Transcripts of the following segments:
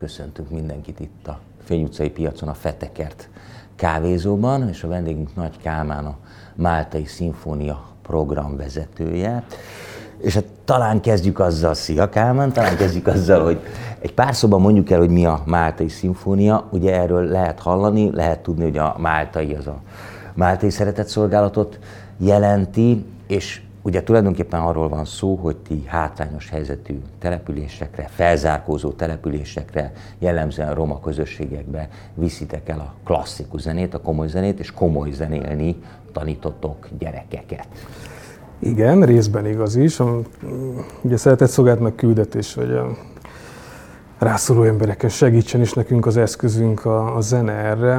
Köszöntünk mindenkit itt a Fény utcai piacon, a Fetekert kávézóban, és a vendégünk Nagy Kálmán, a Máltai Szimfónia programvezetője. És hát talán kezdjük azzal, szia Kálmán, hogy egy pár szóban mondjuk el, hogy mi a Máltai Szimfónia. Ugye erről lehet hallani, lehet tudni, hogy a Máltai az a Máltai Szeretetszolgálatot jelenti, és ugye tulajdonképpen arról van szó, hogy ti hátrányos helyzetű településekre, felzárkózó településekre, jellemzően roma közösségekbe viszitek el a klasszikus zenét, a komoly zenét, és komoly zenélni tanítotok gyerekeket. Igen, részben igaz is. Ugye Szeretetszolgálatnak küldetés, hogy a rászoruló embereken segítsen, és nekünk az eszközünk a zene erre.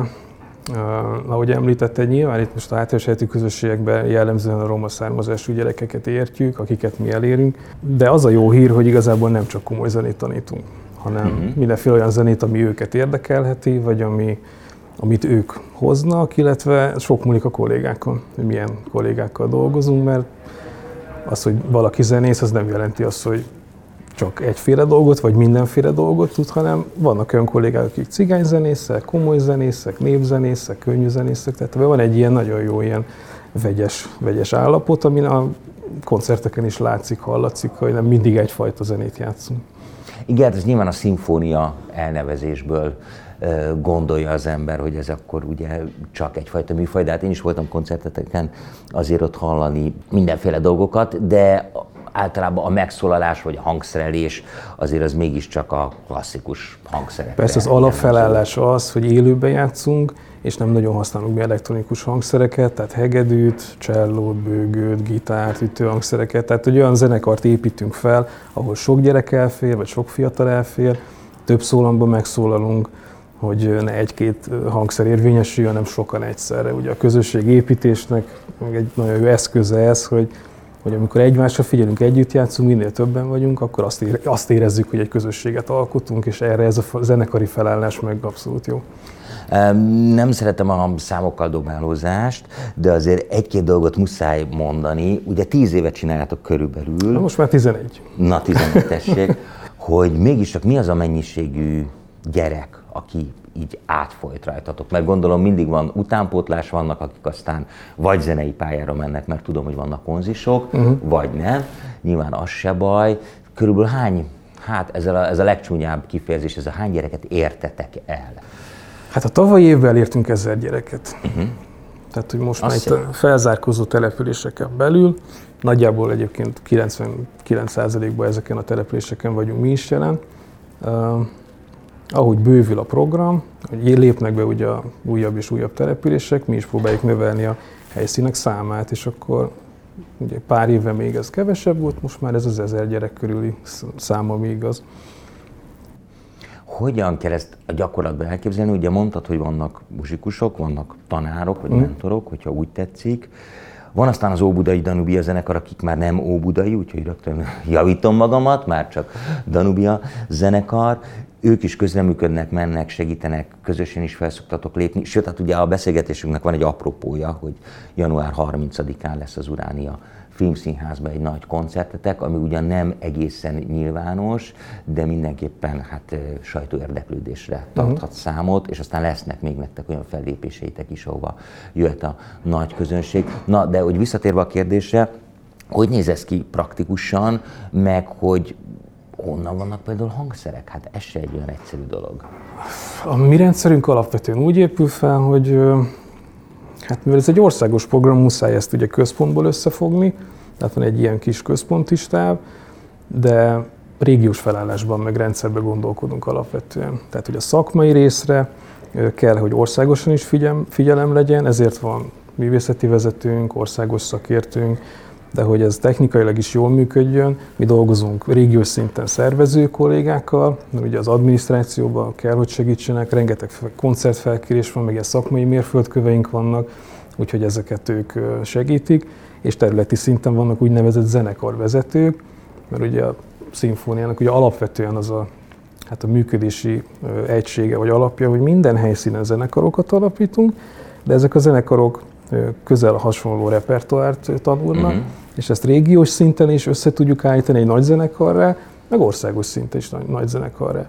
Ahogy említette, nyilván itt most a hátrányos helyzetű közösségekben jellemzően a roma származású gyerekeket értjük, akiket mi elérünk, de az a jó hír, hogy igazából nem csak komoly zenét tanítunk, hanem mindenféle olyan zenét, ami őket érdekelheti, vagy amit ők hoznak, illetve sok múlik a kollégákon, hogy milyen kollégákkal dolgozunk, mert az, hogy valaki zenész, az nem jelenti azt, hogy csak egyféle dolgot, vagy mindenféle dolgot tud, hanem vannak olyan kollégák, akik cigányzenészek, komoly zenészek, népzenészek, könnyű zenészek, tehát van egy ilyen nagyon jó ilyen vegyes állapot, amin a koncerteken is látszik, hallatszik, hogy nem mindig egyfajta zenét játszunk. Igen, ez nyilván a szimfónia elnevezésből gondolja az ember, hogy ez akkor ugye csak egyfajta műfaj, de hát én is voltam koncerteteken, azért ott hallani mindenféle dolgokat, de általában a megszólalás vagy a hangszerelés azért az mégiscsak a klasszikus hangszerekre. Persze az alapfelállás az, hogy élőben játszunk, és nem nagyon használunk mi elektronikus hangszereket, tehát hegedűt, csellót, bőgőt, gitárt, ütőhangszereket, tehát hogy olyan zenekart építünk fel, ahol sok gyerek elfér, vagy sok fiatal elfér, több szólamban megszólalunk, hogy ne egy-két hangszer érvényesüljön, hanem sokan egyszerre. Ugye a közösségépítésnek egy nagyon jó eszköze ez, hogy amikor egymásra figyelünk, együtt játszunk, minél többen vagyunk, akkor azt érezzük, hogy egy közösséget alkotunk, és erre ez a zenekari felállás meg abszolút jó. Nem szeretem a számokkal dobálózást, de azért egy-két dolgot muszáj mondani. Ugye 10 évet csináljátok körülbelül. Na most már 11. Na 11, tessék. Hogy mégiscsak mi az a mennyiségű gyerek, aki így átfolyt rajtatok? Mert gondolom mindig van utánpótlás, vannak, akik aztán vagy zenei pályára mennek, mert tudom, hogy vannak konzisok, vagy nem. Nyilván az se baj. Körülbelül hány, ez a legcsúnyább kifejezés, ez a hány gyereket értetek el? Hát a tavalyi évben elértünk 1000 gyereket. Tehát, hogy most már itt a felzárkózó településeken belül, nagyjából egyébként 99%-ban ezeken a településeken vagyunk mi is jelen. Ahogy bővül a program, hogy lépnek be ugye a újabb és újabb települések, mi is próbáljuk növelni a helyszínek számát, és akkor ugye pár éve még ez kevesebb volt, most már ez az 1000 gyerek körüli szám, ami igaz. Hogyan kell ezt a gyakorlatban elképzelni? Ugye mondtad, hogy vannak muzsikusok, vannak tanárok, vagy mentorok, hogyha úgy tetszik. Van aztán az Óbudai Danubia zenekar, akik már nem óbudai, úgyhogy rögtön javítom magamat, már csak Danubia zenekar. Ők is közreműködnek, mennek, segítenek, közösen is fel szoktatok lépni. Sőt, hát ugye a beszélgetésünknek van egy apropója, hogy január 30-án lesz az Uránia Filmszínházban egy nagy koncertetek, ami ugyan nem egészen nyilvános, de mindenképpen hát sajtóérdeklődésre tarthat számot, és aztán lesznek még nektek olyan fellépéseitek is, ahova jöhet a nagy közönség. Na, de hogy visszatérve a kérdésre, hogy néz ez ki praktikusan, meg hogy honnan vannak például hangszerek? Hát ez se egy olyan egyszerű dolog. A mi rendszerünk alapvetően úgy épül fel, hogy hát mivel ez egy országos program, muszáj ezt ugye központból összefogni, tehát van egy ilyen kis központi stáb, de régiós felállásban meg rendszerben gondolkodunk alapvetően. Tehát, hogy a szakmai részre kell, hogy országosan is figyelem legyen, ezért van művészeti vezetőnk, országos szakértőnk, de hogy ez technikailag is jól működjön, mi dolgozunk régiós szinten szervező kollégákkal, mert ugye az adminisztrációban kell, hogy segítsenek, rengeteg koncertfelkérés van, meg ilyen szakmai mérföldköveink vannak, úgyhogy ezeket ők segítik, és területi szinten vannak úgynevezett zenekarvezetők, mert ugye a szimfóniának ugye alapvetően az a működési egysége vagy alapja, hogy minden helyszínen zenekarokat alapítunk, de ezek a zenekarok közel hasonló repertoárt tanulnak, és ezt régiós szinten is össze tudjuk állítani egy nagy zenekarrá, meg országos szinten is nagy zenekarrá.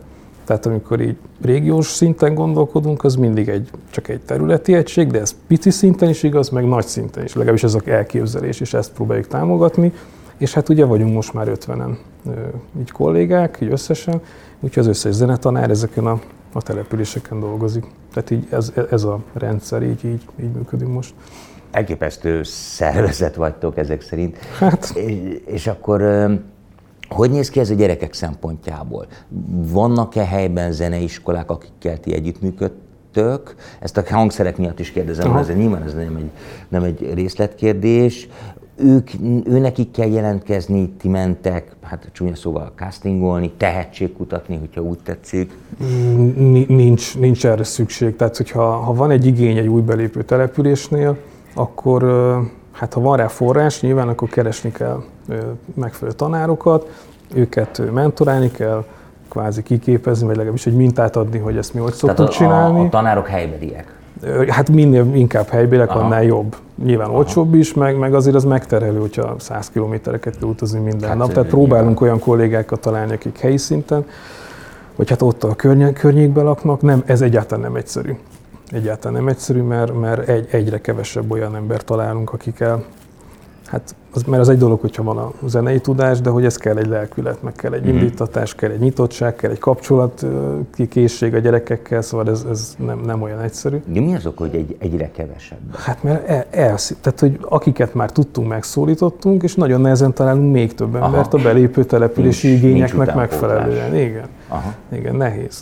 Tehát amikor így régiós szinten gondolkodunk, az mindig csak egy területi egység, de ez pici szinten is igaz, meg nagy szinten is. Legalábbis ez az elképzelés, és ezt próbáljuk támogatni. És hát ugye vagyunk most már 50-en így kollégák, így összesen, úgyhogy az összes zenetanár ezeken a településeken dolgozik. Tehát így ez a rendszer, így működik most. Elképesztő szervezet vagytok ezek szerint. Hát. És akkor hogy néz ki ez a gyerekek szempontjából? Vannak-e helyben zeneiskolák, akikkel ti együttműködtök? Ezt a hangszerek miatt is kérdezem, mert ez nyilván ez nem egy részletkérdés. Őnekik kell jelentkezni, ti mentek, hát csúnya szóval castingolni, tehetségkutatni, hogyha úgy tetszik? Nincs erre szükség. Tehát, hogyha van egy igény egy új belépő településnél, akkor hát ha van rá forrás, nyilván akkor keresni kell megfelelő tanárokat, őket mentorálni kell, kvázi kiképezni, vagy legalábbis egy mintát adni, hogy ezt mi hogy szoktuk csinálni. A tanárok helybeliek? Hát minél inkább helybeliek, annál jobb. Nyilván olcsóbb is, meg azért az megterhelő, hogyha 100 kilométereket kell utazni minden nap. Tehát próbálunk olyan kollégákat találni, akik helyi szinten, vagy hát ott a környékben laknak. Ez egyáltalán nem egyszerű. Egyáltalán nem egyszerű, mert egyre kevesebb olyan ember találunk, akikkel, hát mert az egy dolog, hogyha van a zenei tudás, de hogy ez kell egy lelkület, meg kell egy indítatás, kell egy nyitottság, kell egy kapcsolatkészség a gyerekekkel, szóval ez nem olyan egyszerű. De mi az ok, hogy egyre kevesebb? Hát mert tehát, hogy akiket már tudtunk, megszólítottunk, és nagyon nehezen találunk még több embert a belépő települési igényeknek megfelelően. Igen, nehéz.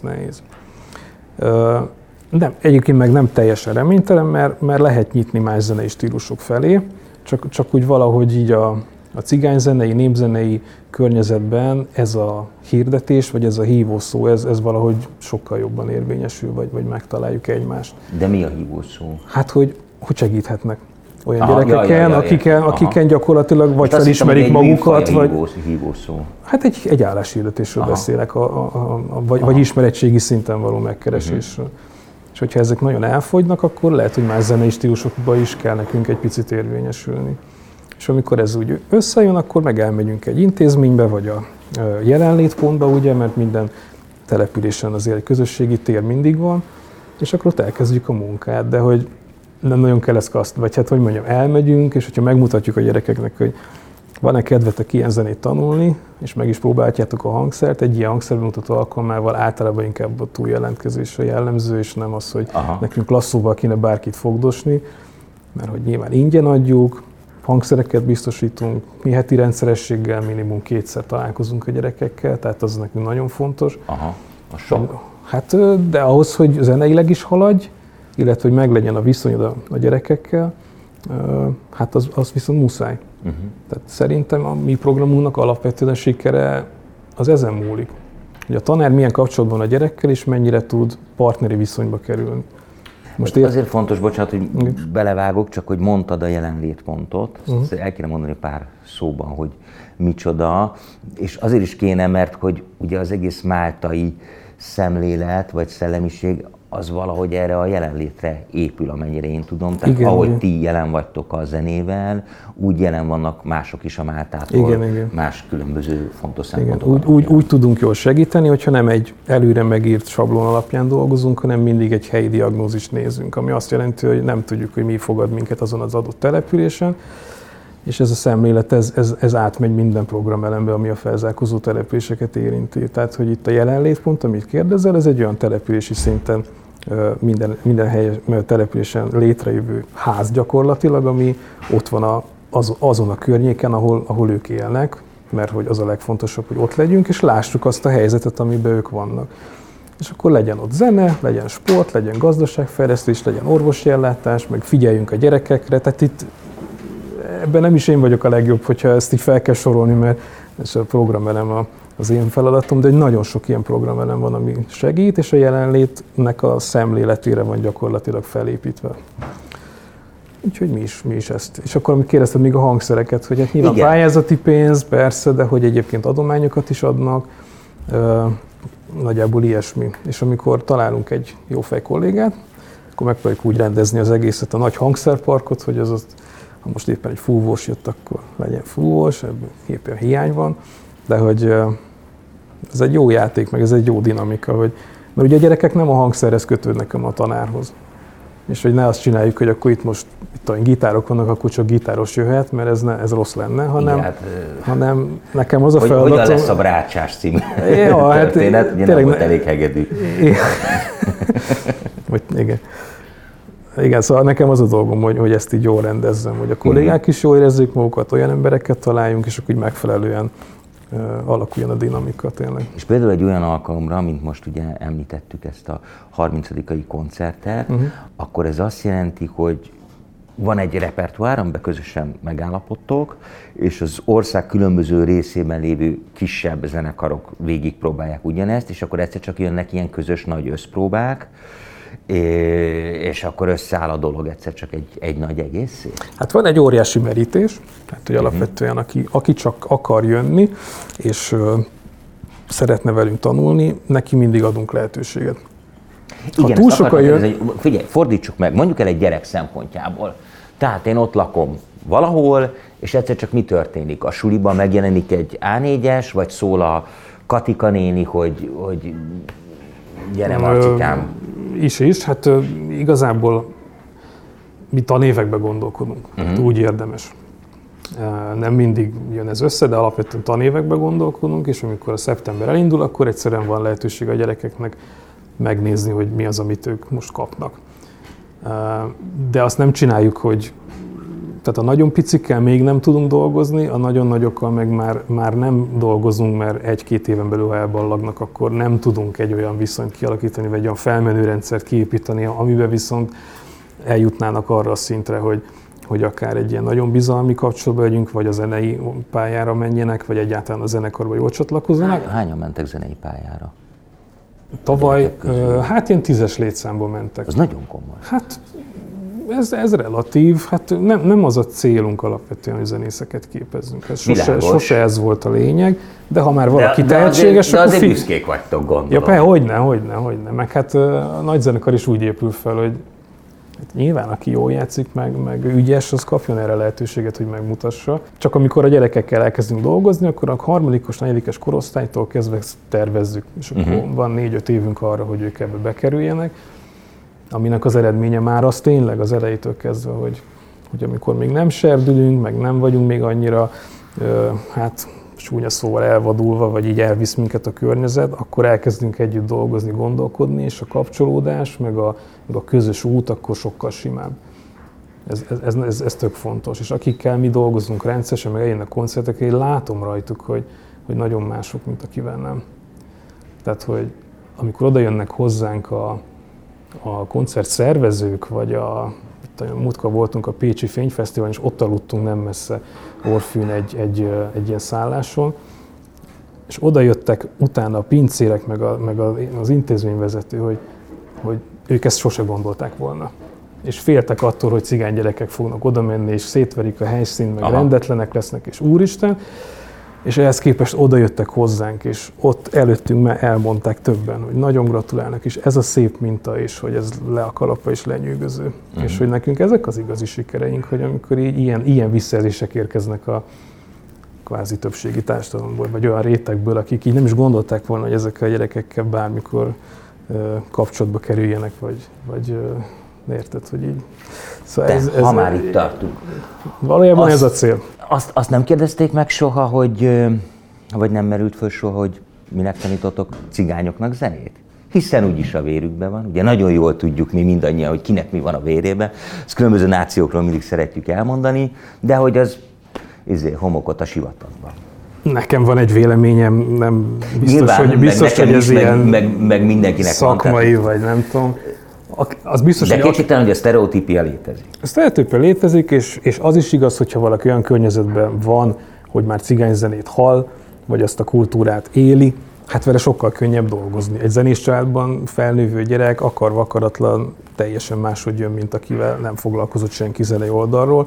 Nem, egyébként meg nem teljesen reménytelen, mert lehet nyitni más zenei stílusok felé, csak úgy valahogy így a cigányzenei, népzenei környezetben ez a hirdetés, vagy ez a hívószó, ez valahogy sokkal jobban érvényesül, vagy megtaláljuk egymást. De mi a hívószó? Hát, hogy segíthetnek olyan gyerekeken, akiken gyakorlatilag vagy felismerik magukat, vagy... Hívószó. Hát egy álláshirdetésről beszélek, vagy ismeretségi szinten való megkeresésről. És hogyha ezek nagyon elfogynak, akkor lehet, hogy más zenei stílusokba is kell nekünk egy picit érvényesülni. És amikor ez úgy összejön, akkor meg elmegyünk egy intézménybe, vagy a jelenlétpontba, ugye, mert minden településen azért egy közösségi tér mindig van, és akkor ott elkezdjük a munkát, de hogy nem nagyon kell ezt vagy hát, hogy mondjam, elmegyünk, és hogyha megmutatjuk a gyerekeknek, hogy van-e kedvetek ilyen zenét tanulni, és meg is próbáljátok a hangszert, egy ilyen hangszerbemutató alkalmával általában inkább a túljelentkezésre jellemző, és nem az, hogy nekünk lasszóval kéne bárkit fogdosni, mert hogy nyilván ingyen adjuk, hangszereket biztosítunk, mi heti rendszerességgel minimum 2-szer találkozunk a gyerekekkel, tehát az nekünk nagyon fontos. A sok. Hát, de ahhoz, hogy zeneileg is haladj, illetve hogy meglegyen a viszonyod a gyerekekkel, hát az viszont muszáj. Tehát szerintem a mi programunknak alapvetően a sikere az ezen múlik. Hogy a tanár milyen kapcsolatban a gyerekkel, és mennyire tud partneri viszonyba kerülni. Most azért fontos, bocsánat, hogy belevágok, csak hogy mondtad a jelenlétpontot. El kéne mondani pár szóban, hogy micsoda. És azért is kéne, mert hogy ugye az egész máltai szemlélet vagy szellemiség az valahogy erre a jelenlétre épül, amennyire én tudom. Tehát ahogy ti jelen vagytok a zenével, úgy jelen vannak mások is a Máltától, más különböző fontos szempontok. Úgy tudunk jól segíteni, hogyha nem egy előre megírt sablon alapján dolgozunk, hanem mindig egy helyi diagnózist nézünk, ami azt jelenti, hogy nem tudjuk, hogy mi fogad minket azon az adott településen, és ez a szemlélet, ez átmegy minden programelembe, ami a felzárkózó településeket érinti. Tehát, hogy itt a jelenlétpont, amit kérdezel, ez egy olyan települési szinten minden helyes településen létrejövő ház gyakorlatilag, ami ott van azon a környéken, ahol ők élnek, mert hogy az a legfontosabb, hogy ott legyünk, és lássuk azt a helyzetet, amiben ők vannak. És akkor legyen ott zene, legyen sport, legyen gazdaságfejlesztés, legyen orvosi ellátás, meg figyeljünk a gyerekekre. Tehát itt ebben nem is én vagyok a legjobb, hogyha ezt így fel kell sorolni, mert ez a programelem az én feladatom, de nagyon sok ilyen programelem van, ami segít, és a jelenlétnek a szemléletére van gyakorlatilag felépítve. Úgyhogy mi is ezt. És akkor, amit kérdezted még a hangszereket, hogy hát nyilván pályázati pénz, persze, de hogy egyébként adományokat is adnak, nagyjából ilyesmi. És amikor találunk egy jófej kollégát, akkor megpróbáljuk úgy rendezni az egészet, a nagy hangszerparkot, hogy ha most éppen egy fúvós jött, akkor legyen fúvós, ebből éppen hiány van, de hogy Ez egy jó játék, meg ez egy jó dinamika, mert ugye a gyerekek nem a hangszerhez kötődnek, hanem a tanárhoz. És hogy ne azt csináljuk, hogy akkor itt most gitárok vannak, akkor csak gitáros jöhet, mert ez rossz lenne, hanem nekem az a feladatom... Hogyan lesz a Brácsás című történet, ugye nem volt elég hegedű. Igen, szóval nekem az a dolgom, hogy ezt így jól rendezzem, hogy a kollégák is jól érezzék magukat, olyan embereket találjunk, és akkor úgy megfelelően alakuljon a dinamika tényleg. És például egy olyan alkalomra, mint most ugye említettük ezt a 30. koncertet, akkor ez azt jelenti, hogy van egy repertoár, amiben közösen megállapodtok, és az ország különböző részében lévő kisebb zenekarok végigpróbálják ugyanezt, és akkor egyszer csak jönnek ilyen közös nagy összpróbák, és akkor összeáll a dolog egyszer csak egy nagy egészé? Hát van egy óriási merítés, tehát hogy alapvetően aki csak akar jönni, és szeretne velünk tanulni, neki mindig adunk lehetőséget. Igen, túl sokan figyelj, fordítsuk meg, mondjuk el egy gyerek szempontjából. Tehát én ott lakom valahol, és egyszer csak mi történik? A suliban megjelenik egy A4-es, vagy szól a Katika néni, hogy gyere Marcikám. Is, hát igazából mi tanévekbe gondolkodunk, hát úgy érdemes. Nem mindig jön ez össze, de alapvetően tanévekbe gondolkodunk, és amikor a szeptember elindul, akkor egyszerűen van lehetőség a gyerekeknek megnézni, hogy mi az, amit ők most kapnak. De azt nem csináljuk, hogy tehát a nagyon picikkel még nem tudunk dolgozni, a nagyon nagyokkal meg már nem dolgozunk, mert 1-2 éven belül, ha elballagnak, akkor nem tudunk egy olyan viszonyt kialakítani, vagy egy olyan felmenő rendszert kiépíteni, amiben viszont eljutnának arra a szintre, hogy akár egy ilyen nagyon bizalmi kapcsolatban legyünk, vagy a zenei pályára menjenek, vagy egyáltalán a zenekarba jól csatlakozzanak. Hányan mentek zenei pályára? Tavaly, hát ilyen 10-es létszámból mentek. Az nagyon komoly. Hát ez relatív, hát nem az a célunk alapvetően, hogy zenészeket képezzünk. Sose ez volt a lényeg, de ha már valaki tehetséges, de azért büszkék vagytok, gondolom. Ja, hogyne. Meg hát a nagy zenekar is úgy épül fel, hogy hát nyilván aki jól játszik, meg ügyes, az kapjon erre lehetőséget, hogy megmutassa. Csak amikor a gyerekekkel elkezdünk dolgozni, akkor a 3-as, 4-es korosztálytól kezdve tervezzük, és akkor van 4-5 évünk arra, hogy ők ebbe bekerüljenek, aminek az eredménye már az tényleg az elejétől kezdve, hogy amikor még nem serdülünk, meg nem vagyunk még annyira, hát csúnya szóval elvadulva, vagy így elvisz minket a környezet, akkor elkezdünk együtt dolgozni, gondolkodni, és a kapcsolódás, meg a közös út akkor sokkal simább. Ez tök fontos. És akikkel mi dolgozunk rendszeresen, meg eljönnek koncertekre, én látom rajtuk, hogy nagyon mások, mint akivel nem. Tehát, hogy amikor oda jönnek hozzánk a koncert szervezők, vagy múltkor voltunk a Pécsi Fényfesztiválon, és ott aludtunk nem messze Orfűn egy ilyen szálláson, és oda jöttek utána a pincérek, meg az intézményvezető, hogy ők ezt sose gondolták volna. És féltek attól, hogy cigány gyerekek fognak oda menni, és szétverik a helyszínt, meg rendetlenek lesznek, és úristen. És ehhez képest oda jöttek hozzánk, és ott előttünk már elmondták többen, hogy nagyon gratulálnak, és ez a szép minta, és hogy ez le a kalappa és lenyűgöző. És hogy nekünk ezek az igazi sikereink, hogy amikor ilyen visszajelzések érkeznek a kvázi többségi társadalomból, vagy olyan rétegből, akik így nem is gondolták volna, hogy ezekkel a gyerekekkel bármikor kapcsolatba kerüljenek, vagy érted, hogy így. Szóval ha már itt tartunk. Valójában ez a cél. Azt nem kérdezték meg soha, vagy nem merült föl soha, hogy minek tanítotok cigányoknak zenét? Hiszen úgyis a vérükben van. Ugye nagyon jól tudjuk mi mindannyian, hogy kinek mi van a vérében. Ezt különböző nációkról mindig szeretjük elmondani, de hogy az homokot a sivatagban. Nekem van egy véleményem, nem biztos, hogy ez ilyen meg mindenkinek szakmai, vagy nem tudom. Az biztos, de kétségtelen, hogy a sztereotípia létezik. A sztereotípia létezik, és az is igaz, hogyha valaki olyan környezetben van, hogy már cigányzenét hall, vagy azt a kultúrát éli, hát vele sokkal könnyebb dolgozni. Egy zenés családban felnővő gyerek akarva akaratlan teljesen máshogy jön, mint akivel nem foglalkozott senki zenei oldalról.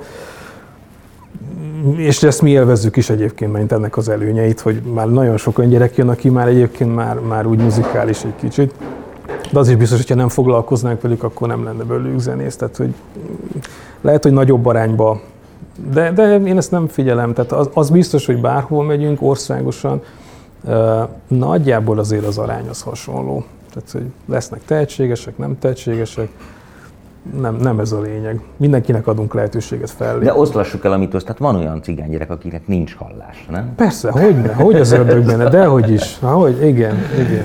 És ezt mi élvezzük is egyébként, mert ennek az előnyeit, hogy már nagyon sok olyan gyerek jön, aki már egyébként már úgy muzikális egy kicsit. De az is biztos, hogyha nem foglalkoznánk velük, akkor nem lenne belőlük zenész. Tehát, hogy lehet, hogy nagyobb arányba, de én ezt nem figyelem. Tehát az biztos, hogy bárhol megyünk országosan, Nagyjából azért az arány az hasonló. Tehát, hogy lesznek tehetségesek, nem tehetségesek, nem ez a lényeg. Mindenkinek adunk lehetőséget fellépni. De oszlassuk el a mitoszt, tehát van olyan cigánygyerek, akinek nincs hallás, nem? Persze, hogy az ördög benne, dehogy is. Igen.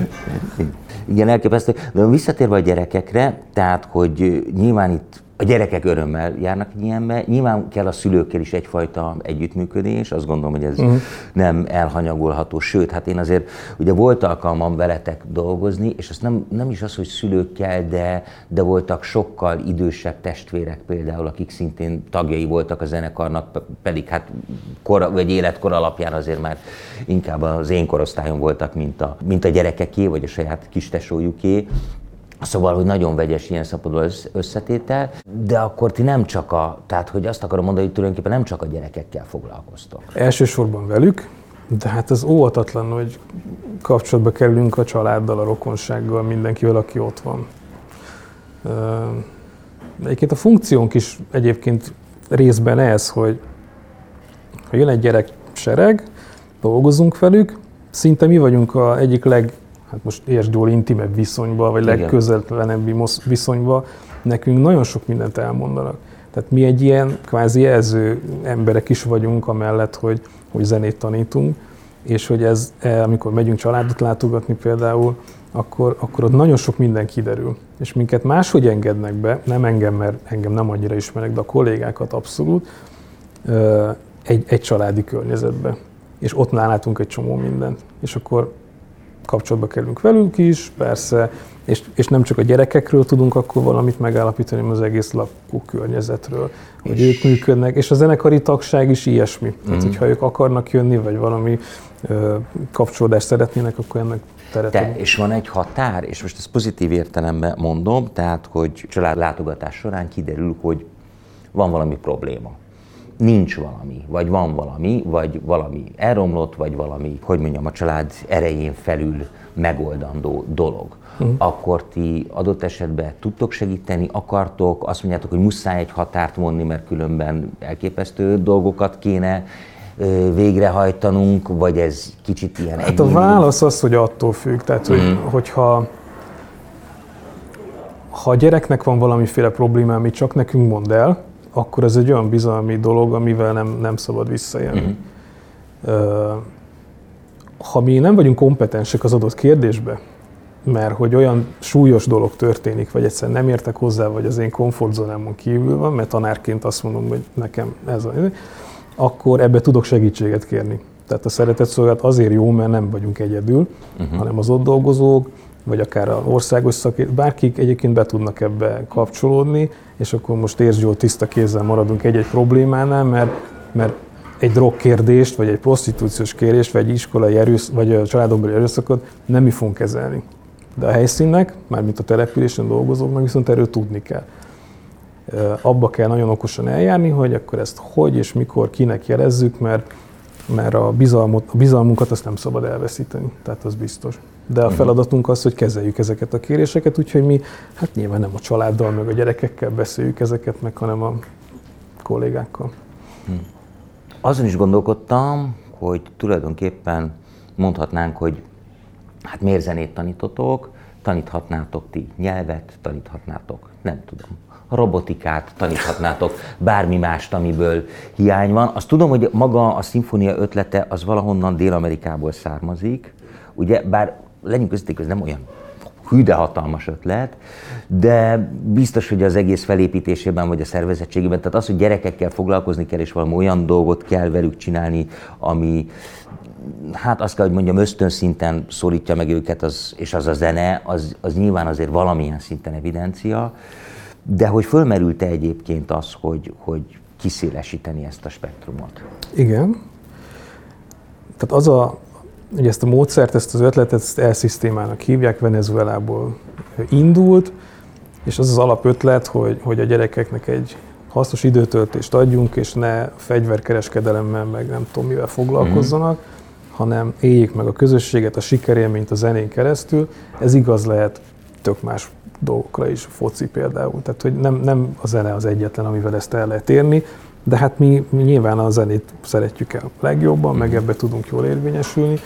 Igen, elképesztő. De visszatérve a gyerekekre, tehát, hogy nyilván itt a gyerekek örömmel járnak ilyenbe, nyilván kell a szülőkkel is egyfajta együttműködés, azt gondolom, hogy ez nem elhanyagolható, sőt, hát én azért ugye volt alkalmam veletek dolgozni, és azt nem is az, hogy szülőkkel, de voltak sokkal idősebb testvérek például, akik szintén tagjai voltak a zenekarnak, pedig hát vagy életkor alapján azért már inkább az én korosztályon voltak, mint a gyerekeké, vagy a saját kistesójuké. Szóval, hogy nagyon vegyes ilyen szempontból összetétel, de akkor ti nem csak tehát hogy azt akarom mondani, hogy tulajdonképpen nem csak a gyerekekkel foglalkoztok. Elsősorban velük, de hát ez óvatatlan, hogy kapcsolatba kerülünk a családdal, a rokonsággal, mindenkivel, aki ott van. Egyébként a funkciónk is egyébként részben ez, hogy ha jön egy gyerek-sereg, dolgozunk velük, szinte mi vagyunk az egyik hát most értsd jól, intimebb viszonyban, vagy legközelebbi viszonyban, nekünk nagyon sok mindent elmondanak. Tehát mi egy ilyen kvázi jelző emberek is vagyunk, amellett, hogy zenét tanítunk, és hogy amikor megyünk családot látogatni például, akkor ott nagyon sok minden kiderül. És minket máshogy engednek be, nem engem, mert engem nem annyira ismerek, de a kollégákat abszolút, egy családi környezetbe. És ott látunk egy csomó mindent. És akkor kapcsolatba kerülünk velük is, persze, és nem csak a gyerekekről tudunk akkor valamit megállapítani, hanem az egész lakókörnyezetről, hogy ők működnek, és a zenekari tagság is ilyesmi. Tehát, hogyha ők akarnak jönni, vagy valami kapcsolódást szeretnének, akkor ennek teret adunk. És van egy határ, és most ezt pozitív értelemben mondom, tehát, hogy családlátogatás során kiderül, hogy van valami probléma. Nincs valami, vagy van valami, vagy valami elromlott, vagy valami, hogy mondjam, a család erején felül megoldandó dolog. Akkor ti adott esetben tudtok segíteni, akartok, azt mondjátok, hogy muszáj egy határt vonni, mert különben elképesztő dolgokat kéne végrehajtanunk, vagy ez kicsit ilyen egyéni? Hát a válasz az, hogy attól függ, tehát hogyha a gyereknek van valamiféle probléma, amit csak nekünk mond el, akkor ez egy olyan bizalmi dolog, amivel nem szabad visszaélni. Ha mi nem vagyunk kompetensek az adott kérdésbe, mert hogy olyan súlyos dolog történik, vagy egyszerűen nem értek hozzá, vagy az én komfortzónámon kívül van, mert tanárként azt mondom, hogy nekem ez az, akkor ebbe tudok segítséget kérni. Tehát a szeretetszolgálat azért jó, mert nem vagyunk egyedül, hanem az ott dolgozók, vagy akár az országos szakértők, bárkik egyébként be tudnak ebbe kapcsolódni, és akkor most értsd jól, tiszta kézzel maradunk egy-egy problémánál, mert egy drogkérdést, vagy egy prostitúciós kérést, vagy egy iskolai vagy a családon belüli erőszakot nem mi fogunk kezelni. De a helyszínnek, mármint a településen dolgozóknak viszont erről tudni kell. Abba kell nagyon okosan eljárni, hogy akkor ezt hogy és mikor, kinek jelezzük, mert a bizalmunkat azt nem szabad elveszíteni, tehát az biztos. De a feladatunk az, hogy kezeljük ezeket a kéréseket, úgyhogy mi hát nyilván nem a családdal, meg a gyerekekkel beszéljük ezeket meg, hanem a kollégákkal. Azon is gondolkodtam, hogy tulajdonképpen mondhatnánk, hogy hát miért zenét tanítotok, taníthatnátok ti nyelvet, taníthatnátok, nem tudom, a robotikát, taníthatnátok bármi mást, amiből hiány van. Azt tudom, hogy maga a szimfónia ötlete az valahonnan Dél-Amerikából származik, ugye, bár legyünk őszinték, ez nem olyan hű, de hatalmas ötlet, de biztos, hogy az egész felépítésében vagy a szervezettségében, tehát az, hogy gyerekekkel foglalkozni kell, és valami olyan dolgot kell velük csinálni, ami, hát azt kell, hogy mondjam, ösztönszinten szólítja meg őket, és az a zene, az nyilván azért valamilyen szinten evidencia, de hogy fölmerült-e egyébként az, hogy kiszélesíteni ezt a spektrumot? Igen. Tehát ugye ezt a módszert, ezt az ötletet, ezt E-szisztémának hívják, Venezuelából indult, és az az alapötlet, hogy a gyerekeknek egy hasznos időtöltést adjunk, és ne fegyverkereskedelemmel, meg nem tudom mivel foglalkozzanak, hanem éljék meg a közösséget, a sikerélményt a zenén keresztül. Ez igaz lehet tök más dolgokra is, foci például. Tehát, hogy nem a zene az egyetlen, amivel ezt el lehet érni, de hát mi nyilván a zenét szeretjük el legjobban, meg ebbe tudunk jól érvényesülni,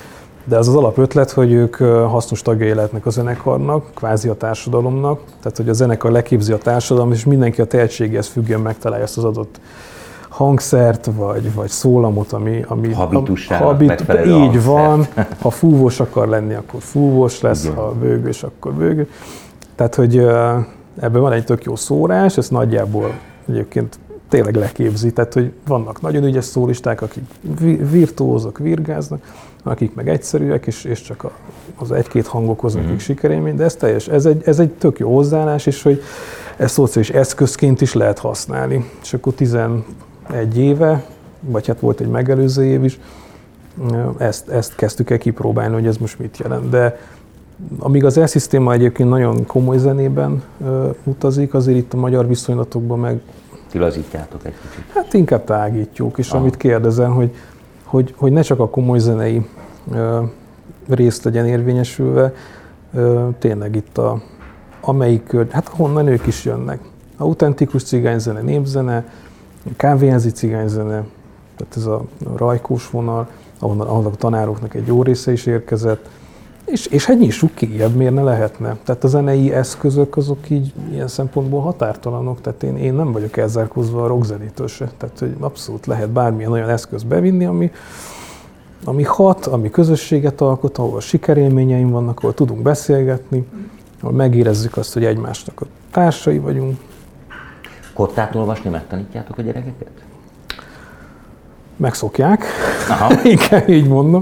De az alapötlet, hogy ők hasznos tagjai lehetnek a zenekarnak, kvázi a társadalomnak, tehát hogy a zenekar leképzi a társadalmat, és mindenki a tehetségéhez függően megtalálja ezt az adott hangszert, vagy szólamot, ami így van. Ha fúvós akar lenni, akkor fúvós lesz, igen. Ha bőgős, akkor bőgős. Tehát, hogy ebben van egy tök jó szórás, ez nagyjából egyébként tényleg leképzi, tehát, hogy vannak nagyon ügyes szólisták, akik virtuózok, virgáznak, akik meg egyszerűek, és csak az egy-két hang okoz nekik sikerélmény, de ez teljes, ez egy tök jó hozzáállás, és hogy ezt szociális eszközként is lehet használni. És akkor 11 éve, vagy hát volt egy megelőző év is, ezt kezdtük el kipróbálni, hogy ez most mit jelent. De amíg az E-szisztéma egyébként nagyon komoly zenében utazik, azért itt a magyar viszonylatokban meg... Ti lazítjátok egy kicsit. Hát inkább tágítjuk, és amit kérdezem, hogy ne csak a komoly zenei részt legyen érvényesülve, tényleg itt amelyik, hát honnan ők is jönnek. Autentikus cigányzene, népzene, kávéházi cigányzene, tehát ez a rajkós vonal, ahol a tanároknak egy jó része is érkezett, és hát nyissuk kijebb, miért ne lehetne. Tehát a zenei eszközök azok így ilyen szempontból határtalanok, tehát én nem vagyok elzárkózva a rockzenétől se, tehát hogy abszolút lehet bármilyen olyan eszköz bevinni, ami hat, ami közösséget alkot, ahol sikerélményeim vannak, ahol tudunk beszélgetni, ahol megérezzük azt, hogy egymásnak a társai vagyunk. Kottát olvasni megtanítjátok a gyerekeket? Megszokják, inkább így mondom.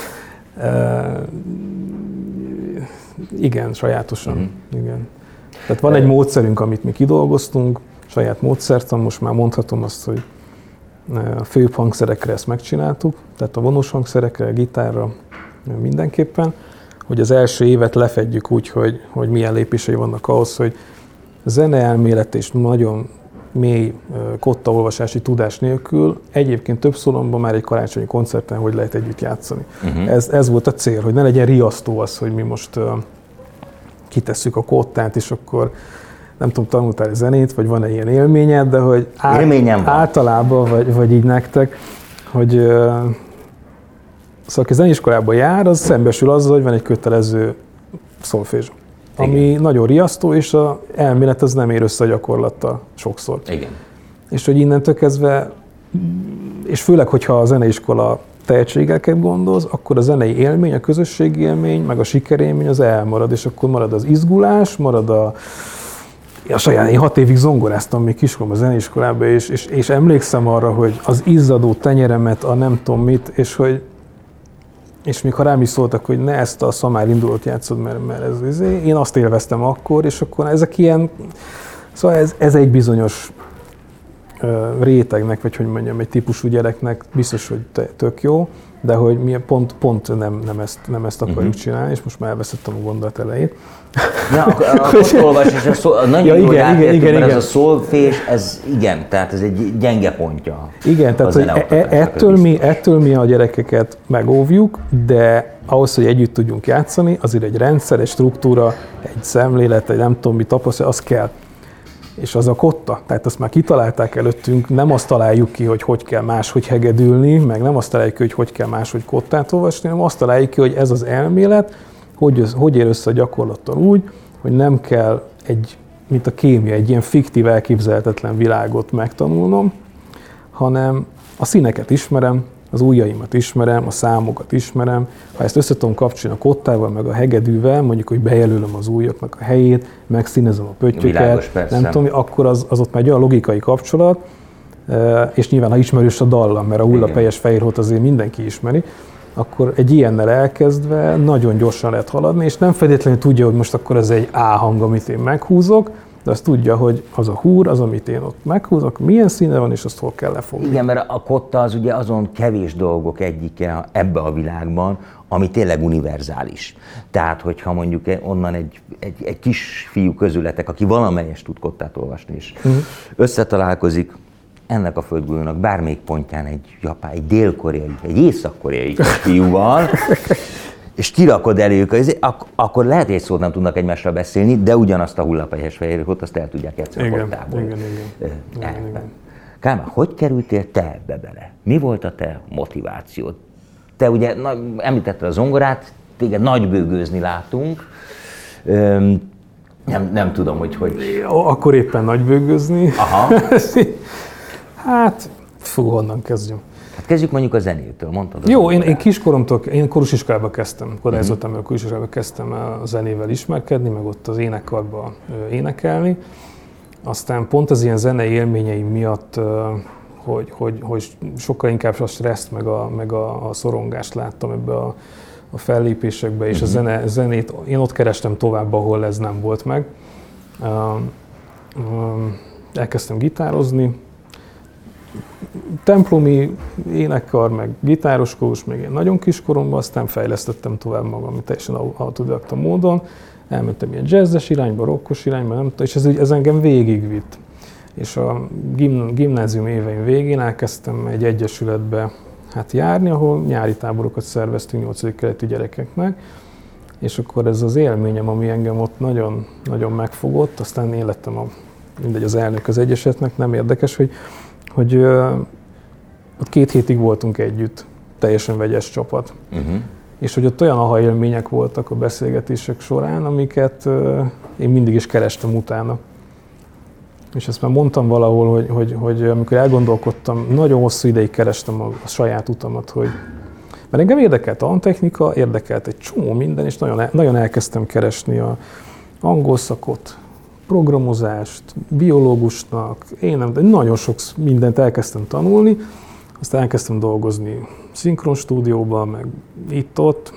Igen, sajátosan. Igen. Tehát van egy módszerünk, amit mi kidolgoztunk, saját módszertan, most már mondhatom azt, hogy a főbb hangszerekre ezt megcsináltuk, tehát a vonós hangszerekre, gitárra mindenképpen, hogy az első évet lefedjük úgy, hogy milyen lépései vannak ahhoz, hogy zeneelmélet és nagyon mély kottaolvasási tudás nélkül egyébként több szólomban már egy karácsonyi koncerten hogy lehet együtt játszani. Ez volt a cél, hogy ne legyen riasztó az, hogy mi most kitesszük a kottát, és akkor nem tudom, tanultál zenét, vagy van-e ilyen élményed, de hogy általában, vagy így nektek, hogy szóval aki zeneiskolában jár, az szembesül azzal, hogy van egy kötelező szolfézs, ami nagyon riasztó, és az elmélet az nem ér össze a gyakorlattal sokszor. Igen. És hogy innentől kezdve, és főleg, hogyha a zeneiskola tehetségeket gondolsz, akkor a zenei élmény, a közösségi élmény, meg a sikerélmény az elmarad, és akkor marad az izgulás, marad a saját, én 6 évig zongoráztam még kiskoromban a zeneiskolában, és emlékszem arra, hogy az izzadó tenyeremet, a nem tudom mit, és még ha rám is szóltak, hogy ne ezt a szamár indulót játszod, mert ez, én azt élveztem akkor, és akkor ezek ilyen, szóval ez egy bizonyos rétegnek, vagy hogy mondjam, egy típusú gyereknek biztos, hogy tök jó, de hogy mi pont nem ezt akarjuk csinálni, és most már elveszettem a gondolat elejét. Ja, akkor olvas, és nagyon jól átértük, mert ez a szolfés, ez igen, tehát ez egy gyenge pontja. Igen, tehát hogy ettől mi a gyerekeket megóvjuk, de ahhoz, hogy együtt tudjunk játszani, azért egy rendszer, egy struktúra, egy szemlélet, egy nem tudom mi tapasztalat, az kell. És az a kotta, tehát azt már kitalálták előttünk, nem azt találjuk ki, hogy kell máshogy hegedülni, meg nem azt találjuk ki, hogy kell máshogy kottát olvasni, hanem azt találjuk ki, hogy ez az elmélet, hogy ér össze a gyakorlattal úgy, hogy nem kell mint a kémia, egy ilyen fiktív, elképzelhetetlen világot megtanulnom, hanem a színeket ismerem, az ujjaimat ismerem, a számokat ismerem. Ha ezt össze tudom kapcsolni a kottával, meg a hegedűvel, mondjuk, hogy bejelölöm az ujjaknak a helyét, megszínezem a pöttyöket, nem tudom, akkor az ott már egy olyan logikai kapcsolat, és nyilván, ha ismerős a dallam, mert a hullapelyes fehérhót azért mindenki ismeri, akkor egy ilyennel elkezdve nagyon gyorsan lehet haladni, és nem feltétlenül tudja, hogy most akkor ez egy A hang, amit én meghúzok, de azt tudja, hogy az a húr, az, amit én ott meghúzok, milyen színe van, és azt hol kell lefogni. Igen, mert a kotta az ugye azon kevés dolgok egyike ebbe a világban, ami tényleg univerzális. Tehát, hogyha mondjuk onnan egy kisfiú közületek, aki valamelyest tud kottát olvasni, és összetalálkozik, ennek a földgolyónak bármelyik pontján egy japán, egy dél-koreai, egy észak-koreai fiúval, és kirakod eléjük, akkor lehet, hogy egy szót nem tudnak egymásra beszélni, de ugyanazt a hullapelyes fehérhót azt el tudják játszani a kottából. Igen. Kálmán, hogy kerültél te ebbe bele? Mi volt a te motivációd? te ugye említetted a zongorát, téged nagybőgőzni látunk. Nem tudom, hogy... Akkor éppen nagybőgőzni. Aha. Hát, honnan kezdjem? Hát kezdjük mondjuk a zenétől, mondtad. Jó, én kiskoromtól, én korusiskolába kezdtem, korábban a korusiskolába kezdtem a zenével ismerkedni, meg ott az énekkarba énekelni. Aztán pont az ilyen zenei élményeim miatt, hogy sokkal inkább a stresszt, meg a szorongást láttam ebbe a fellépésekbe, és a zenét én ott kerestem tovább, ahol ez nem volt meg. Elkezdtem gitározni, templomi énekkar, meg gitáros kórus még én nagyon kiskoromban, aztán fejlesztettem tovább magam teljesen autodidakta módon. Elmentem ilyen jazzes irányba, rockos irányba, nem tudom, és ez engem végigvitt. És a gimnázium éveim végén elkezdtem egy egyesületbe járni, ahol nyári táborokat szerveztünk 8. kerületi gyerekeknek, és akkor ez az élményem, ami engem ott nagyon, nagyon megfogott, aztán én lettem az elnök az egyesetnek, nem érdekes, hogy ott 2 hétig voltunk együtt, teljesen vegyes csapat. És hogy ott olyan aha élmények voltak a beszélgetések során, amiket én mindig is kerestem utána. És ezt már mondtam valahol, hogy amikor elgondolkodtam, nagyon hosszú ideig kerestem a saját utamat, mert engem érdekelt a tantechnika, érdekelt egy csomó minden, és nagyon elkezdtem keresni a angol szakot, programozást, biológusnak, de nagyon sok mindent elkezdtem tanulni, aztán elkezdtem dolgozni szinkron stúdióban, meg itt-ott,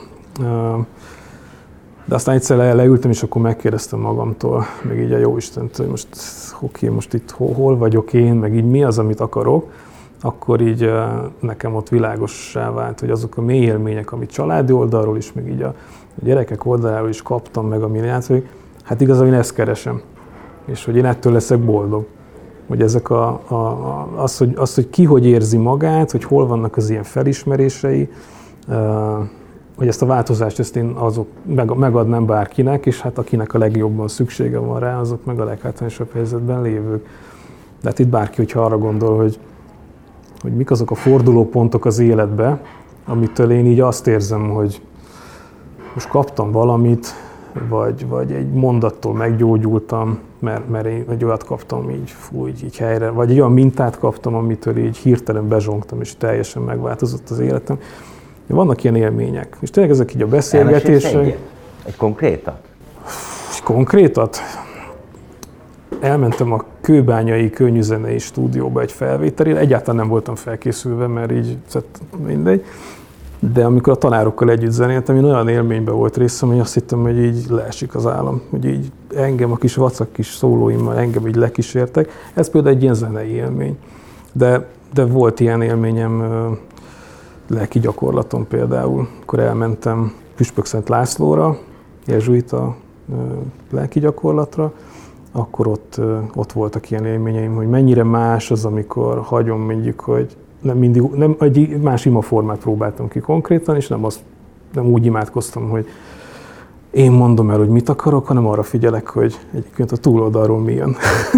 de aztán egyszer leültem, és akkor megkérdeztem magamtól, meg így a Jóistent, hogy most itt hol vagyok én, meg így mi az, amit akarok, akkor így nekem ott világossá vált, hogy azok a mély élmények, amit családi oldalról is, meg így a gyerekek oldaláról is kaptam meg, amin játszik, hát igazán én ezt keresem, és hogy én ettől leszek boldog. Hogy ezek az, hogy ki hogy érzi magát, hogy hol vannak az ilyen felismerései, hogy ezt a változást ezt én megadnám bárkinek, és hát akinek a legjobban szüksége van rá, azok meg a leghátrányosabb helyzetben lévők. De hát itt bárki, hogyha arra gondol, hogy mik azok a fordulópontok az életbe, amitől én így azt érzem, hogy most kaptam valamit, vagy egy mondattól meggyógyultam, mert én egy olyat kaptam így helyre, vagy egy olyan mintát kaptam, amitől így hirtelen bezsongtam, és teljesen megváltozott az életem. Vannak ilyen élmények, és tényleg ezek így a beszélgetések. Egy konkrétat? Egy konkrétat? Elmentem a Kőbányai Könnyűzenei Stúdióba egy felvételére, egyáltalán nem voltam felkészülve, mert így mindegy. De amikor a tanárokkal együtt zenéltem, én olyan élményben volt részem, hogy azt hittem, hogy így leesik az állam, hogy így engem a kis vacak kis szólóimmal engem így lekísértek. Ez például egy ilyen zenei élmény. De volt ilyen élményem lelki gyakorlaton például, akkor elmentem Püspökszent Lászlóra, jezsuita lelki gyakorlatra, akkor ott voltak ilyen élményeim, hogy mennyire más az, amikor hagyom mondjuk, hogy nem egy más imaformát próbáltam ki konkrétan, és nem úgy imádkoztam, hogy én mondom el, hogy mit akarok, hanem arra figyelek, hogy egyébként a túloldalról mi jön.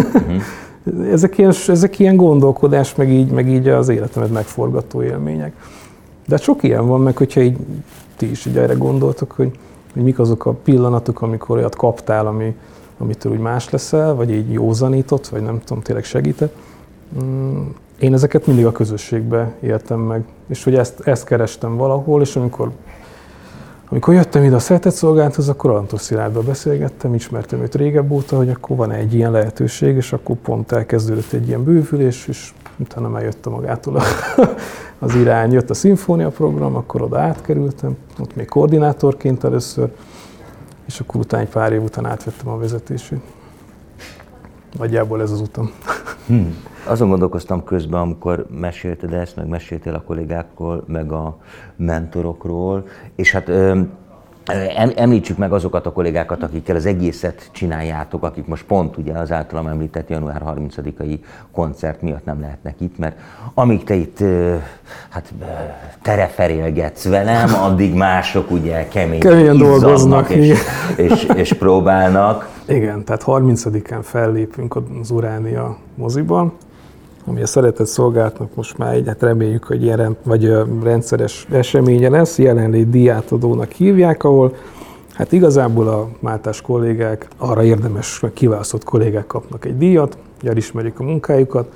Ezek ilyen gondolkodás, meg így az életemet megforgató élmények. De sok ilyen van, meg hogyha így ti is így erre gondoltok, hogy mik azok a pillanatok, amikor olyat kaptál, amitől úgy más leszel, vagy így józanított, vagy nem tudom, tényleg segített. Én ezeket mindig a közösségbe éltem meg, és hogy ezt kerestem valahol, és amikor jöttem ide a szeretetszolgálathoz, akkor Alantos Szilárddal beszélgettem, ismertem őt régebb óta, hogy akkor van egy ilyen lehetőség, és akkor pont elkezdődött egy ilyen bővülés, és utána már jött magától az irány, jött a szimfónia program, akkor oda átkerültem, ott még koordinátorként először, és akkor utána egy pár év után átvettem a vezetését. Nagyjából ez az utam. Azon gondolkoztam közben, amikor mesélted ezt, meg meséltél a kollégákról, meg a mentorokról, és hát említsük meg azokat a kollégákat, akikkel az egészet csináljátok, akik most pont ugye az általam említett január 30-ai koncert miatt nem lehetnek itt, mert amíg te itt tereferélgetsz velem, addig mások ugye keményen dolgoznak és próbálnak. Igen, tehát 30-án fellépünk az Uránia moziban, ami a Szeretett Szolgálatnak most már hát reméljük, hogy ilyen rendszeres eseménye lesz, jelenlét díjátadónak hívják, ahol hát igazából a máltás kollégák, arra érdemes, kiválasztott kollégák kapnak egy díjat, elismerik a munkájukat,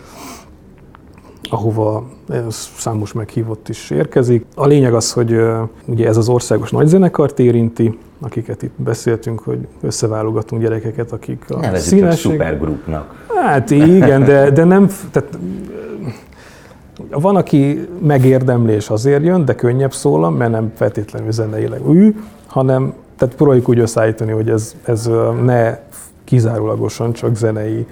ahova számos meghívott is érkezik. A lényeg az, hogy ugye ez az országos nagyzenekart érinti, akiket itt beszéltünk, hogy összeválogatunk gyerekeket, akik a nevezzük színesség... csak szupergrupnak. Hát igen, de nem... Tehát, van, aki megérdemli és azért jön, de könnyebb szólam, mert nem feltétlenül zeneileg hanem tehát próbáljuk úgy összeállítani, hogy ez ne kizárólagosan csak zenei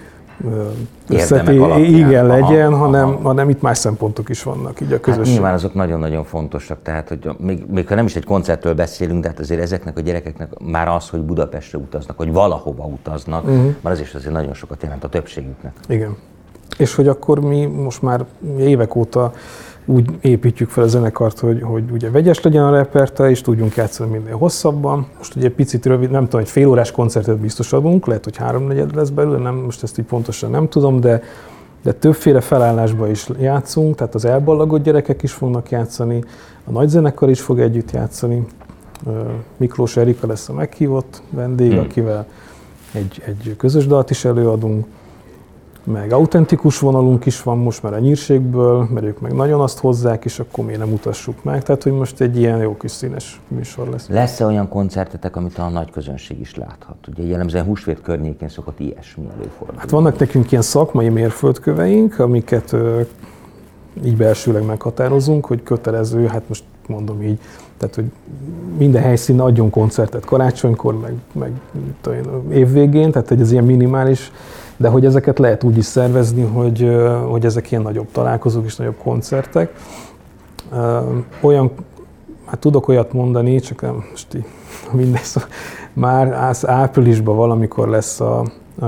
igen legyen, hanem itt más szempontok is vannak így a közösség. Hát nyilván azok nagyon-nagyon fontosak, tehát hogy még ha nem is egy koncertről beszélünk, de hát azért ezeknek a gyerekeknek már az, hogy Budapestre utaznak, hogy valahova utaznak, már az is azért nagyon sokat jelent a többségüknek. Igen. És hogy akkor mi most már évek óta úgy építjük fel a zenekart, hogy ugye vegyes legyen a repertoár, és tudjunk játszani minél hosszabban. Most ugye picit rövid, nem tudom, egy félórás koncertet biztos adunk, lehet, hogy 3/4 lesz belőle, nem, most ezt így pontosan nem tudom, de többféle felállásban is játszunk, tehát az elballagott gyerekek is fognak játszani, a nagy zenekar is fog együtt játszani, Miklós Erika lesz a meghívott vendég, akivel egy közös dalt is előadunk, meg autentikus vonalunk is van most már a Nyírségből, mert ők meg nagyon azt hozzák, és akkor miért nem mutassuk meg. Tehát, hogy most egy ilyen jó kis színes műsor lesz. Lesz-e olyan koncertetek, amit a nagy közönség is láthat? Ugye jellemzően húsvét környékén szokott ilyesmi előfordulni. Hát vannak nekünk ilyen szakmai mérföldköveink, amiket így belsőleg meghatározunk, hogy kötelező, hát most mondom így, tehát, hogy minden helyszínen adjon koncertet karácsonykor, meg évvégén, tehát hogy ez ilyen minimális, de hogy ezeket lehet úgy is szervezni, hogy ezek ilyen nagyobb találkozók és nagyobb koncertek. Hát tudok olyat mondani, csak nem most így mindegy, szóval már áprilisban valamikor lesz a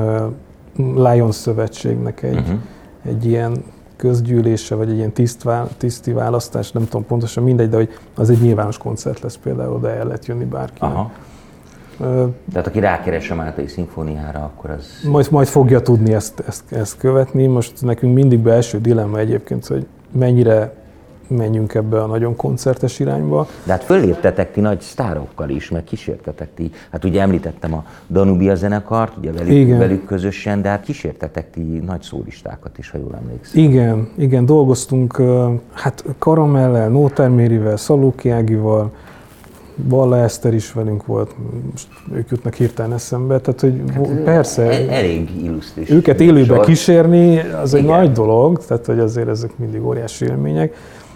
Lions Szövetségnek egy ilyen közgyűlése, vagy egy ilyen tiszti választás, nem tudom pontosan mindegy, de hogy az egy nyilvános koncert lesz például, oda el lehet jönni bárkinek. Aha. Tehát aki rákeres a Máltai Szimfóniára, akkor az... Majd fogja tudni ezt követni. Most nekünk mindig belső dilemma egyébként, hogy mennyire menjünk ebbe a nagyon koncertes irányba. De hát föléptetek ti nagy sztárokkal is, meg kísértetek ti. Hát ugye említettem a Danubia zenekart, ugye velük közösen, de hát kísértetek ti nagy szólistákat is, ha jól emlékszem. Igen, dolgoztunk hát Karamellel, Nóter Mérivel, Szalóki Ágival, Balla Eszter is velünk volt, most ők jutnak hirtelen eszembe, tehát hogy hát persze, elég illusztris. Őket élőben kísérni, az egy nagy dolog, tehát hogy azért ezek mindig óriási élmények.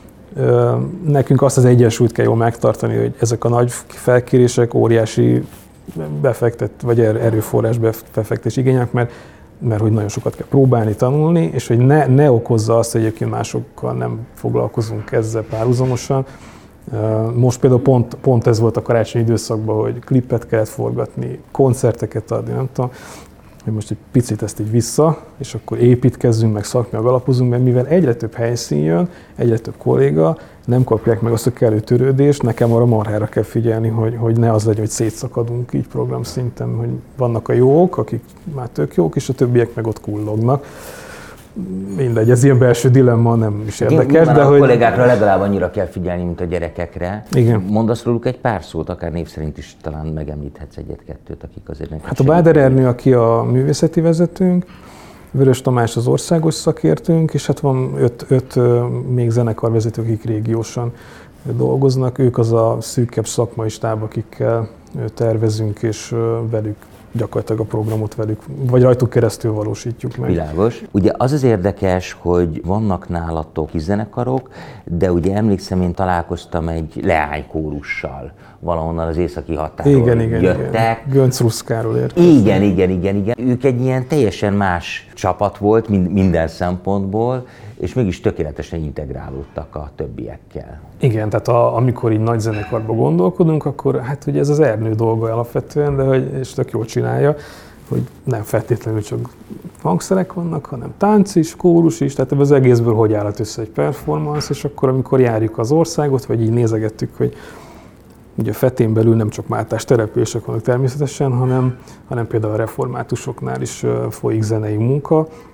Nekünk azt az egyensúlyt kell jól megtartani, hogy ezek a nagy felkérések óriási vagy erőforrás befektetés igények, mert hogy nagyon sokat kell próbálni, tanulni, és hogy ne okozza azt, hogy egyébként másokkal nem foglalkozunk ezzel párhuzamosan. Most például pont ez volt a karácsonyi időszakban, hogy klippet kellett forgatni, koncerteket adni, nem tudom, hogy most egy picit ezt így vissza, és akkor építkezzünk, meg szakmailag alapozunk, mert mivel egyre több helyszín jön, egyre több kolléga, nem kapják meg azt a kellő törődést, nekem arra marhára kell figyelni, hogy ne az legyen, hogy szétszakadunk így programszinten, hogy vannak a jók, akik már tök jók, és a többiek meg ott kullognak. Mindegy, ez ilyen belső dilemma, nem is érdekes, de hogy... A kollégákra legalább annyira kell figyelni, mint a gyerekekre. Igen. Mondasz róluk egy pár szót, akár név szerint is talán megemlíthetsz egyet-kettőt, akik azért nekik Hát a Báder Ernő, aki a művészeti vezetőnk, Vörös Tamás az országos szakértőnk, és hát van öt még zenekarvezető, akik régiósan dolgoznak. Ők az a szűkebb szakmai stáb, akikkel tervezünk, és velük gyakorlatilag a programot velük, vagy rajtuk keresztül valósítjuk meg. Világos. Ugye az érdekes, hogy vannak nálatok kis zenekarok, de ugye emlékszem, én találkoztam egy leánykórussal, valahonnan az északi határól jöttek. Igen. Gönc Ruszkáról érkeztek. Igen. Ők egy ilyen teljesen más csapat volt minden szempontból, és mégis tökéletesen integrálódtak a többiekkel. Igen, tehát amikor így nagy zenekarba gondolkodunk, akkor hát ugye ez az Ernő dolga alapvetően, de és tök jól csinálja, hogy nem feltétlenül csak hangszerek vannak, hanem tánc is, kórus is, tehát az egészből hogy állhat össze egy performance, és akkor amikor járjuk az országot, vagy így nézegettük, hogy ugye a Fetén belül nem csak máltás települések vannak természetesen, hanem például a reformátusoknál is folyik zenei munka,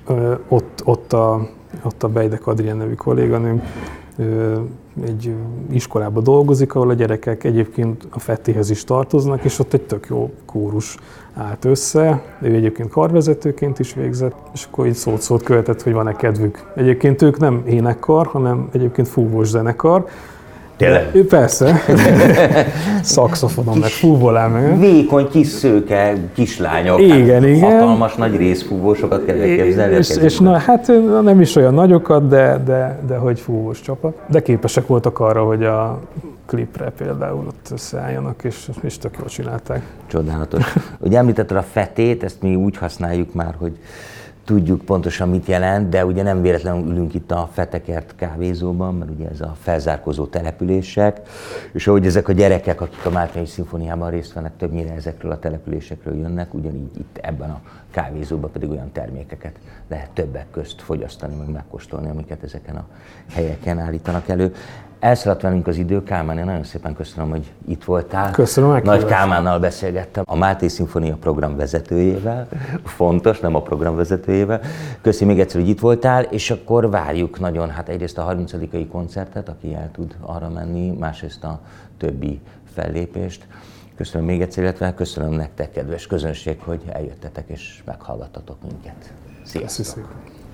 Ott a Bejdek Adrián nevű kolléganőm egy iskolában dolgozik, ahol a gyerekek egyébként a Fettihez is tartoznak, és ott egy tök jó kórus állt össze. Ő egyébként karvezetőként is végzett, és akkor így szót követett, hogy van-e kedvük. Egyébként ők nem énekkar, hanem egyébként fúvós zenekar. Tényleg? Persze. Szaxofonon, meg fúvolán, meg. Vékony, kis szőke, kislányok. Igen. Hatalmas, nagy részfúvósokat kell elképzelni. És hát nem is olyan nagyokat, de hogy fúvós csapat. De képesek voltak arra, hogy a klipre például ott összeálljanak, és tök jól csinálták. Csodálatos. Ugye említetted a fetét, ezt mi úgy használjuk már, hogy tudjuk pontosan mit jelent, de ugye nem véletlenül ülünk itt a Fetekert kávézóban, mert ugye ez a felzárkózó települések, és ahogy ezek a gyerekek, akik a Mártonyi Szimfóniában részt vennek, többnyire ezekről a településekről jönnek, ugyanígy itt ebben a kávézóban pedig olyan termékeket lehet többek közt fogyasztani, meg megkóstolni, amiket ezeken a helyeken állítanak elő. Elszaladt velünk az idő, Kálmán, én nagyon szépen köszönöm, hogy itt voltál. Köszönöm. Nagy Kálmánnal beszélgettem, a Máté Szimfónia program vezetőjével, fontos, nem a program vezetőjével. Köszönöm még egyszer, hogy itt voltál, és akkor várjuk nagyon, hát egyrészt a 30. koncertet, aki el tud arra menni, másrészt a többi fellépést. Köszönöm még egyszer, illetve köszönöm nektek, kedves közönség, hogy eljöttetek és meghallgattatok minket. Sziasztok!